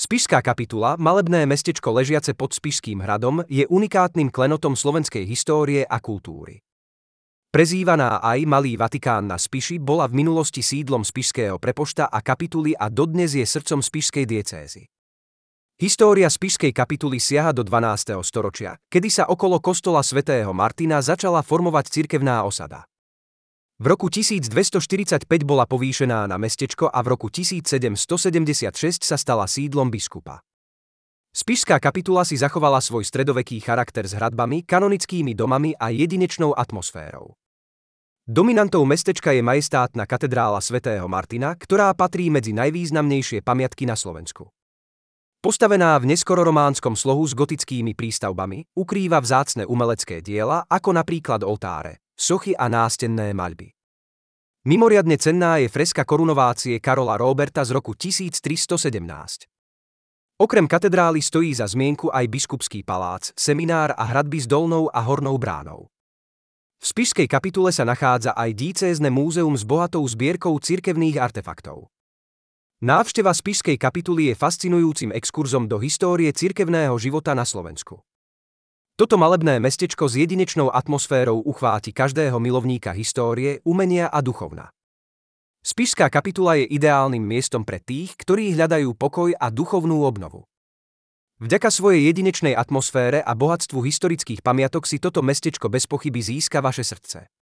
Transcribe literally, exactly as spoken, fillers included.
Spišská kapitula, malebné mestečko ležiace pod Spišským hradom, je unikátnym klenotom slovenskej histórie a kultúry. Prezývaná aj Malý Vatikán na Spiši, bola v minulosti sídlom spišského prepošta a kapituly a dodnes je srdcom spišskej diecézy. História Spišskej kapituly siaha do dvanásteho storočia, kedy sa okolo kostola svätého Martina začala formovať cirkevná osada. V roku tisícdvestoštyridsaťpäť bola povýšená na mestečko a v roku tisícsedemstosedemdesiatšesť sa stala sídlom biskupa. Spišská kapitula si zachovala svoj stredoveký charakter s hradbami, kanonickými domami a jedinečnou atmosférou. Dominantou mestečka je majestátna katedrála svätého Martina, ktorá patrí medzi najvýznamnejšie pamiatky na Slovensku. Postavená v neskororománskom slohu s gotickými prístavbami, ukrýva vzácne umelecké diela, ako napríklad oltáre, sochy a nástenné maľby. Mimoriadne cenná je freska korunovácie Karola Róberta z roku tisíctristosedemnásť. Okrem katedrály stojí za zmienku aj biskupský palác, seminár a hradby s dolnou a hornou bránou. V Spišskej kapitule sa nachádza aj diecézne múzeum s bohatou zbierkou cirkevných artefaktov. Návšteva Spišskej kapituly je fascinujúcim exkurzom do histórie cirkevného života na Slovensku. Toto malebné mestečko s jedinečnou atmosférou uchváti každého milovníka histórie, umenia a duchovna. Spišská kapitula je ideálnym miestom pre tých, ktorí hľadajú pokoj a duchovnú obnovu. Vďaka svojej jedinečnej atmosfére a bohatstvu historických pamiatok si toto mestečko bez pochyby získa vaše srdce.